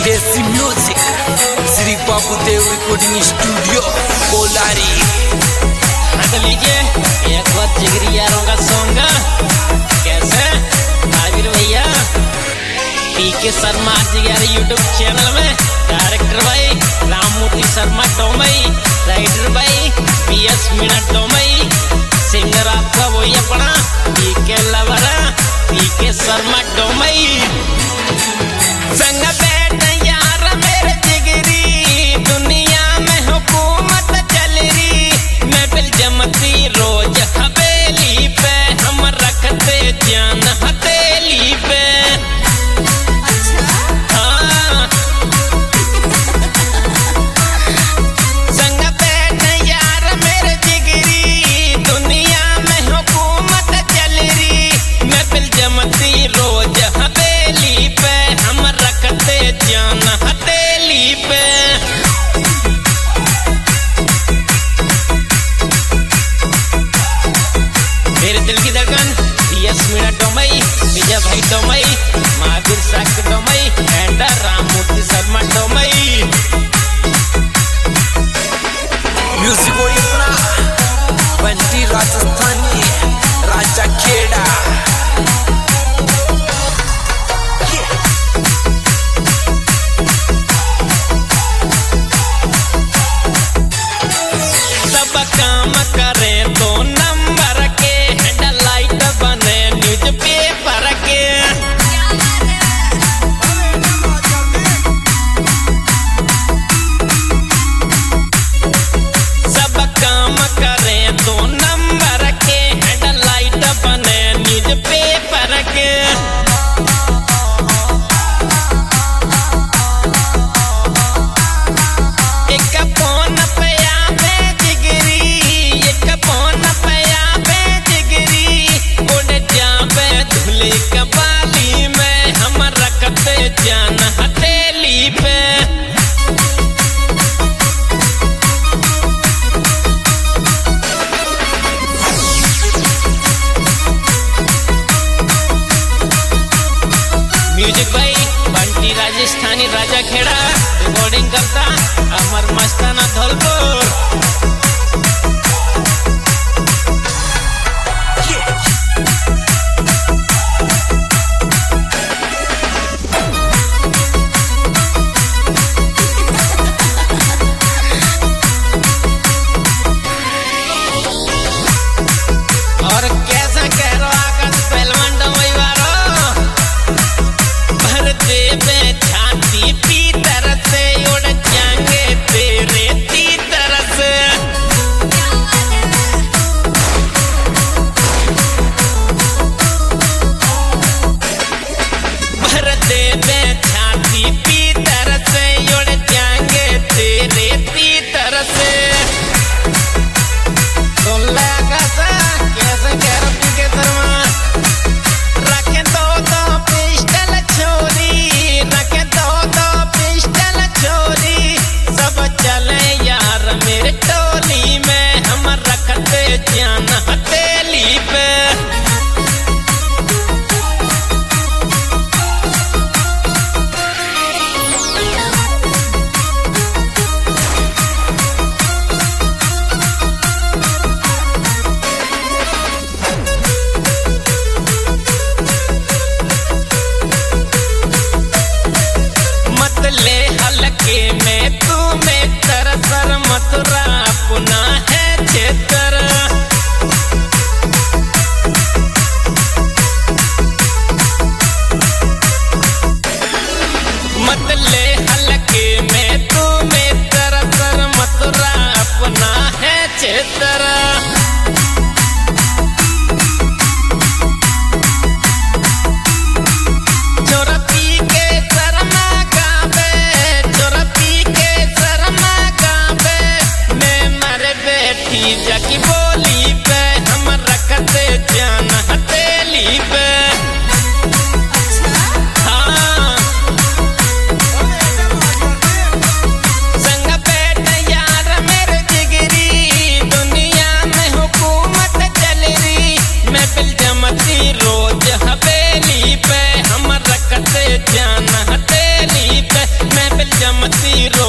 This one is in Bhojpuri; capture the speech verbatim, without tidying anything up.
देसी म्यूजिक श्री बाबू देव रिकॉर्डिंग स्टूडियो कोलारी। लीजिए एक बार जिगरी यारों का सॉन्ग कैसे आबिर भैया पीके शर्मा जिगर यूट्यूब चैनल में डायरेक्टर भाई राममूर्ति शर्मा टोमई, राइटर भाई P S Meena Tomai, singer आपका वही अपना पीके लवरा पीके शर्मा टोमई। संग बैठ यार मेरे जिगरी दुनिया में हुकूमत चल रही, मैं बिल जमती रोज हवेली पे हम रखते जान हथेली पे। हाँ संग बैठ यार मेरे जिगरी दुनिया में हुकूमत चल रही, मैं बिल जमती रोज हवेली पे हम रखते जान हथेली पे। मेरे दिल की धड़कन पीएस मीना टोमई, विजय भाई टोमई, महावीर साक्ष टोमई एंड राममूर्ति शर्मा टोमई। म्यूजिक वही अपना बंटी राजस्थानी राजा खेड़ा। सब काम करे तो नंबर के हेडलाइट बने न्यूज पेपर के। सब काम करे तो नंबर के हेडलाइट बने न्यूज पेपर के। एक फोन पे आवे जिगरी, एक फोन पे आवे जिगरी, उड़ जावे धुले कबाली में हम रखते जान हथेली पे। म्यूजिक भाई बंटी राजस्थानी राजा खेड़ा, रिकॉर्डिंग करता अमर मस्ताना धौलपुर। और कैसा कह रहा आकाश पहलवान डोमई वारो, भर दे में छाती पीतर से उड़ जाएंगे तेरे तीतर से। भर दे में छाती पीतर से उड़ जाएंगे तेरे तीतर से। सुन ले आकाश कैसे कह रहा के शर्मा, रखे दो दो पिस्टल छोरी, रखे दो दो पिस्टल छोरी, सब चले यार मेरे टोली में हम रखते जान हथेली पे। मत ले हल्के में तू में तरसर मथुरा पुना है क्षेत्र। मत ले हल्के में तू में तरसर मथुरा अपना है क्षेत्र। चोरपी के शर्मा गावे, चोरपी के शर्मा गावे, मैं मती